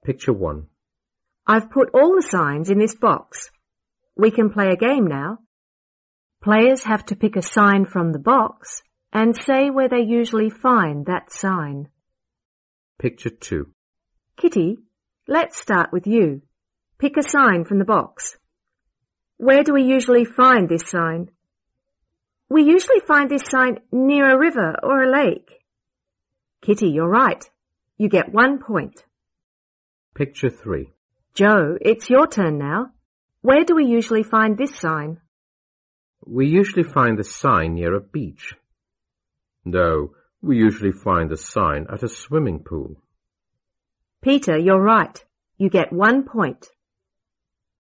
Picture 1. I've put all the signs in this box. We can play a game now. Players have to pick a sign from the box and say where they usually find that sign. Picture 2. Kitty, let's start with you. Pick a sign from the box. Where do we usually find this sign? We usually find this sign near a river or a lake. Kitty, you're right. You get 1 point. Picture 3. Joe, it's your turn now. Where do we usually find this sign? We usually find the sign near a beach. No, we usually find the sign at a swimming pool. Peter, you're right. You get 1 point.